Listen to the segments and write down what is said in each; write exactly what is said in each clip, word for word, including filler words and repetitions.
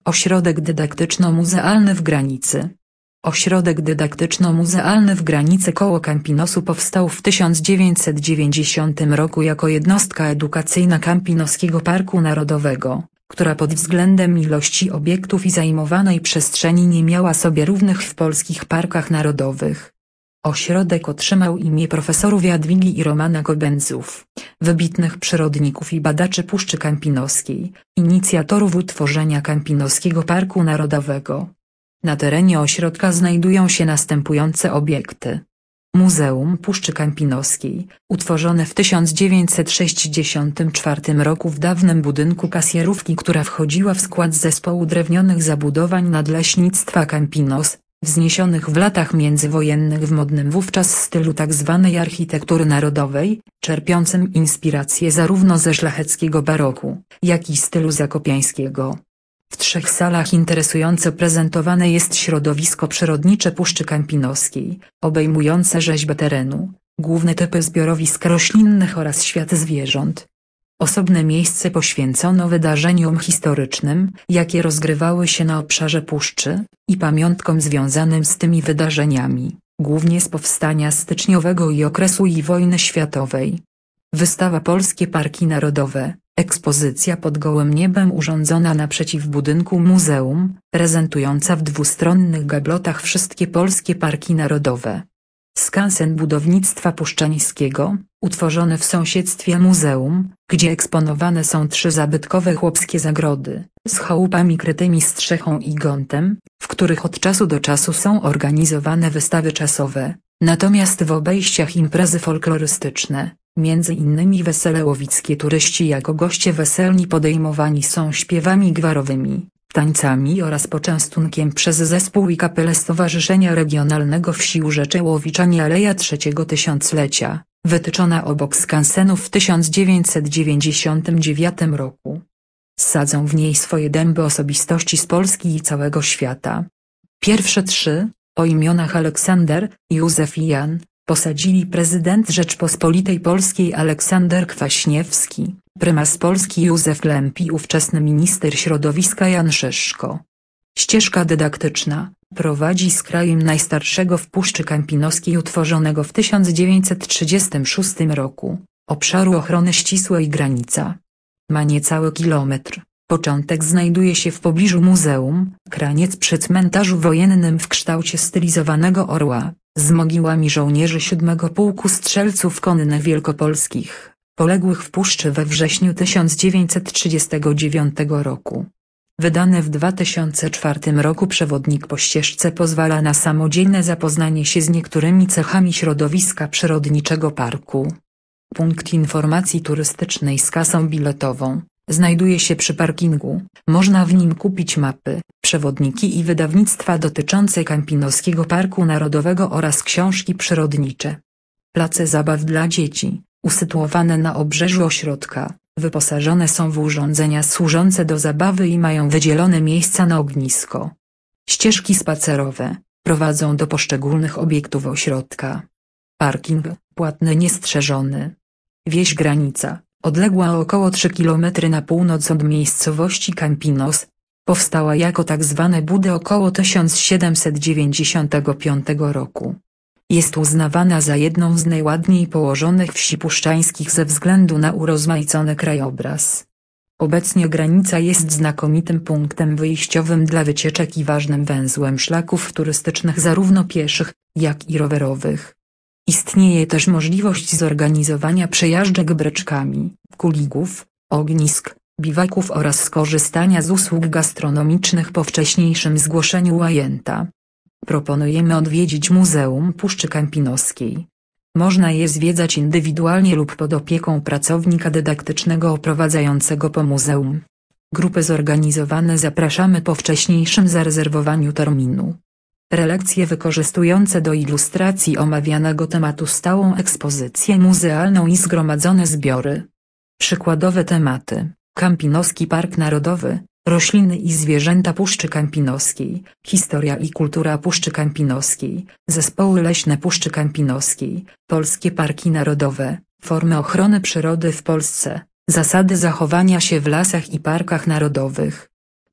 Ośrodek dydaktyczno-muzealny w Granicy. Ośrodek dydaktyczno-muzealny w Granicy koło Campinosu powstał w tysiąc dziewięćset dziewięćdziesiątym roku jako jednostka edukacyjna Campinoskiego Parku Narodowego, która pod względem ilości obiektów i zajmowanej przestrzeni nie miała sobie równych w polskich parkach narodowych. Ośrodek otrzymał imię profesorów Jadwigi i Romana Kobenzów, wybitnych przyrodników i badaczy Puszczy Campinoskiej, inicjatorów utworzenia Campinoskiego Parku Narodowego. Na terenie ośrodka znajdują się następujące obiekty. Muzeum Puszczy Campinoskiej, utworzone w tysiąc dziewięćset sześćdziesiątym czwartym roku w dawnym budynku kasjerówki, która wchodziła w skład zespołu drewnionych zabudowań Nadleśnictwa Campinos, wzniesionych w latach międzywojennych w modnym wówczas stylu tzw. architektury narodowej, czerpiącym inspirację zarówno ze szlacheckiego baroku, jak i stylu zakopiańskiego. W trzech salach interesująco prezentowane jest środowisko przyrodnicze Puszczy Campinoskiej, obejmujące rzeźbę terenu, główne typy zbiorowisk roślinnych oraz świat zwierząt. Osobne miejsce poświęcono wydarzeniom historycznym, jakie rozgrywały się na obszarze puszczy, i pamiątkom związanym z tymi wydarzeniami, głównie z powstania styczniowego i okresu i wojny światowej. Wystawa Polskie Parki Narodowe, ekspozycja pod gołym niebem urządzona naprzeciw budynku muzeum, prezentująca w dwustronnych gablotach wszystkie polskie parki narodowe. Skansen budownictwa puszczańskiego, utworzony w sąsiedztwie muzeum, gdzie eksponowane są trzy zabytkowe chłopskie zagrody, z chałupami krytymi strzechą i gątem, w których od czasu do czasu są organizowane wystawy czasowe, natomiast w obejściach imprezy folklorystyczne, między innymi wesele łowickie. Turyści jako goście weselni podejmowani są śpiewami gwarowymi, tańcami oraz poczęstunkiem przez zespół i kapelę Stowarzyszenia Regionalnego Wsi Urzecze Łowiczanie Aleja Trzeciego Tysiąclecia, wytyczona obok skansenu w tysiąc dziewięćset dziewięćdziesiątym dziewiątym roku. Sadzą w niej swoje dęby osobistości z Polski i całego świata. Pierwsze trzy, o imionach Aleksander, Józef i Jan, posadzili prezydent Rzeczpospolitej Polskiej Aleksander Kwaśniewski, prymas Polski Józef Klemp i ówczesny minister środowiska Jan Szyszko. Ścieżka dydaktyczna prowadzi z krajem najstarszego w Puszczy Campinoskiej utworzonego w tysiąc dziewięćset trzydziestym szóstym roku, obszaru ochrony ścisłej Granica. Ma niecały kilometr. Początek znajduje się w pobliżu muzeum, kraniec przy cmentarzu wojennym w kształcie stylizowanego orła, z mogiłami żołnierzy siódmego Pułku Strzelców Konnych Wielkopolskich, poległych w puszczy we wrześniu tysiąc dziewięćset trzydziestego dziewiątego roku. Wydany w dwa tysiące czwartym roku przewodnik po ścieżce pozwala na samodzielne zapoznanie się z niektórymi cechami środowiska przyrodniczego parku. Punkt informacji turystycznej z kasą biletową znajduje się przy parkingu, można w nim kupić mapy, przewodniki i wydawnictwa dotyczące Campinoskiego Parku Narodowego oraz książki przyrodnicze. Place zabaw dla dzieci, usytuowane na obrzeżu ośrodka, wyposażone są w urządzenia służące do zabawy i mają wydzielone miejsca na ognisko. Ścieżki spacerowe prowadzą do poszczególnych obiektów ośrodka. Parking płatny niestrzeżony. Wieś Granica, odległa o około trzy kilometry na północ od miejscowości Campinos, powstała jako tzw. budy około tysiąc siedemset dziewięćdziesiątego piątego roku. Jest uznawana za jedną z najładniej położonych wsi puszczańskich ze względu na urozmaicony krajobraz. Obecnie Granica jest znakomitym punktem wyjściowym dla wycieczek i ważnym węzłem szlaków turystycznych zarówno pieszych, jak i rowerowych. Istnieje też możliwość zorganizowania przejażdżek bryczkami, kuligów, ognisk, biwaków oraz skorzystania z usług gastronomicznych po wcześniejszym zgłoszeniu łajęta. Proponujemy odwiedzić Muzeum Puszczy Campinoskiej. Można je zwiedzać indywidualnie lub pod opieką pracownika dydaktycznego oprowadzającego po muzeum. Grupy zorganizowane zapraszamy po wcześniejszym zarezerwowaniu terminu. Prelekcje wykorzystujące do ilustracji omawianego tematu stałą ekspozycję muzealną i zgromadzone zbiory. Przykładowe tematy: Campinoski Park Narodowy, rośliny i zwierzęta Puszczy Campinoskiej, historia i kultura Puszczy Campinoskiej, zespoły leśne Puszczy Campinoskiej, polskie parki narodowe, formy ochrony przyrody w Polsce, zasady zachowania się w lasach i parkach narodowych.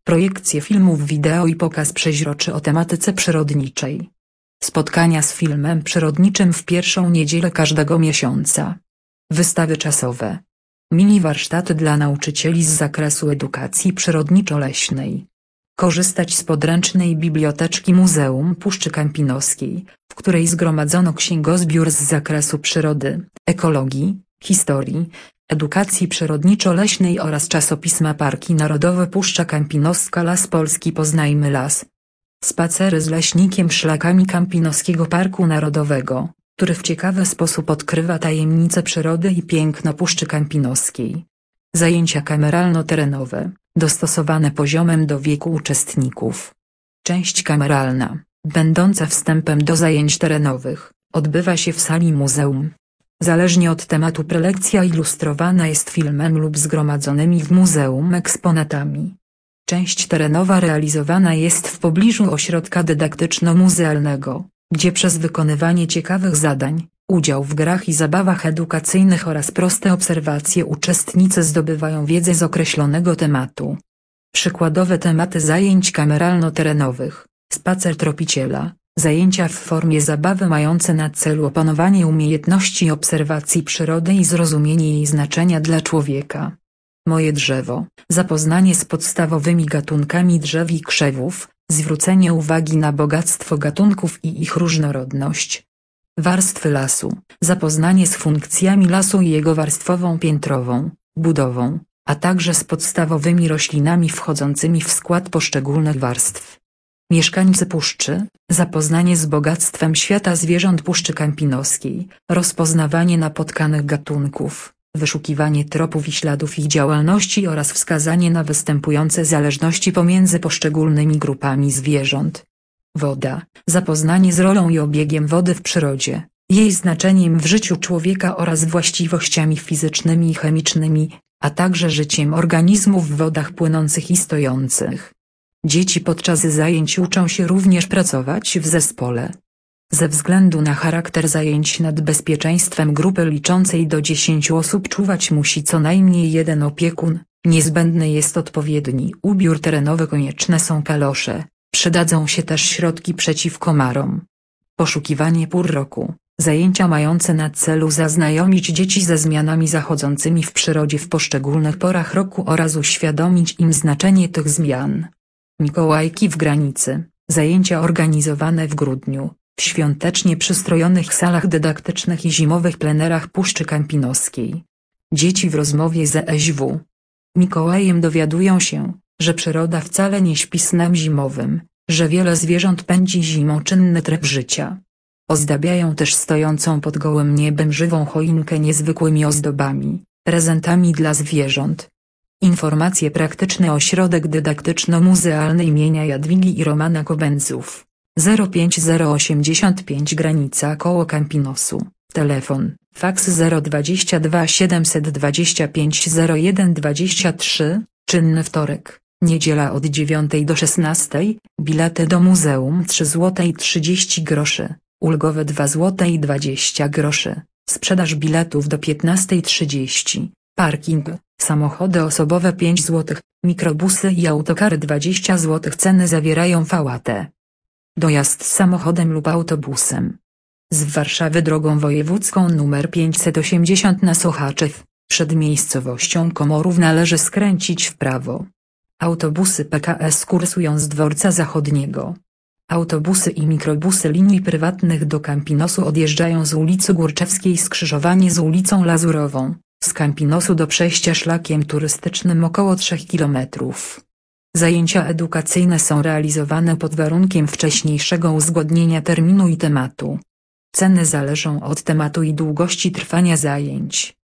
projekcje filmów wideo i pokaz przeźroczy o tematyce przyrodniczej. Spotkania z filmem przyrodniczym w pierwszą niedzielę każdego miesiąca. Wystawy czasowe. Mini warsztaty dla nauczycieli z zakresu edukacji przyrodniczo-leśnej. Korzystać z podręcznej biblioteczki Muzeum Puszczy Kampinoskiej, w której zgromadzono księgozbiór z zakresu przyrody, ekologii, historii, edukacji przyrodniczo-leśnej oraz czasopisma Parki Narodowe Puszcza Kampinoska, Las Polski. Poznajmy las. Spacery z leśnikiem szlakami Kampinoskiego Parku Narodowego, który w ciekawy sposób odkrywa tajemnice przyrody i piękno Puszczy Kampinoskiej. Zajęcia kameralno-terenowe, dostosowane poziomem do wieku uczestników. Część kameralna, będąca wstępem do zajęć terenowych, odbywa się w sali muzeum. Zależnie od tematu prelekcja ilustrowana jest filmem lub zgromadzonymi w muzeum eksponatami. Część terenowa realizowana jest w pobliżu ośrodka dydaktyczno-muzealnego, gdzie przez wykonywanie ciekawych zadań, udział w grach i zabawach edukacyjnych oraz proste obserwacje uczestnicy zdobywają wiedzę z określonego tematu. Przykładowe tematy zajęć kameralno-terenowych: spacer tropiciela, zajęcia w formie zabawy mające na celu opanowanie umiejętności obserwacji przyrody i zrozumienie jej znaczenia dla człowieka. Moje drzewo, zapoznanie z podstawowymi gatunkami drzew i krzewów, zwrócenie uwagi na bogactwo gatunków i ich różnorodność. Warstwy lasu, zapoznanie z funkcjami lasu i jego warstwową piętrową, budową, a także z podstawowymi roślinami wchodzącymi w skład poszczególnych warstw. Mieszkańcy puszczy, zapoznanie z bogactwem świata zwierząt Puszczy Kampinoskiej, rozpoznawanie napotkanych gatunków, wyszukiwanie tropów i śladów ich działalności oraz wskazanie na występujące zależności pomiędzy poszczególnymi grupami zwierząt. Woda, zapoznanie z rolą i obiegiem wody w przyrodzie, jej znaczeniem w życiu człowieka oraz właściwościami fizycznymi i chemicznymi, a także życiem organizmów w wodach płynących i stojących. Dzieci podczas zajęć uczą się również pracować w zespole. Ze względu na charakter zajęć nad bezpieczeństwem grupy liczącej do dziesięciu osób czuwać musi co najmniej jeden opiekun, niezbędny jest odpowiedni ubiór terenowy, konieczne są kalosze, przydadzą się też środki przeciw komarom. Poszukiwanie pór roku, zajęcia mające na celu zaznajomić dzieci ze zmianami zachodzącymi w przyrodzie w poszczególnych porach roku oraz uświadomić im znaczenie tych zmian. Mikołajki w granicy, zajęcia organizowane w grudniu, w świątecznie przystrojonych salach dydaktycznych i zimowych plenerach Puszczy Kampinoskiej. Dzieci w rozmowie z E S W Mikołajem dowiadują się, że przyroda wcale nie śpi snem zimowym, że wiele zwierząt pędzi zimą czynny tryb życia. Ozdabiają też stojącą pod gołym niebem żywą choinkę niezwykłymi ozdobami, prezentami dla zwierząt. Informacje praktyczne. Ośrodek dydaktyczno-muzealny imienia Jadwigi i Romana Kobędzów. zero pięć zero osiemdziesiąt pięć Granica koło Kampinosu. Telefon, faks zero dwadzieścia dwa siedemset dwadzieścia pięć zero jeden dwadzieścia trzy, czynny wtorek, niedziela od dziewiątej do szesnastej, bilety do muzeum trzy złote trzydzieści groszy, ulgowe dwa złote dwadzieścia groszy, sprzedaż biletów do piętnastej trzydzieści, parking, samochody osobowe pięć złotych, mikrobusy i autokary dwadzieścia złotych. Ceny zawierają V A T. Dojazd samochodem lub autobusem z Warszawy drogą wojewódzką nr pięćset osiemdziesiąt na Sochaczew, przed miejscowością Komorów należy skręcić w prawo. Autobusy P K S kursują z dworca zachodniego. Autobusy i mikrobusy linii prywatnych do Kampinosu odjeżdżają z ulicy Górczewskiej, skrzyżowanie z ulicą Lazurową, z Kampinosu do przejścia szlakiem turystycznym około trzech kilometrów. Zajęcia edukacyjne są realizowane pod warunkiem wcześniejszego uzgodnienia terminu i tematu. Ceny zależą od tematu i długości trwania zajęć.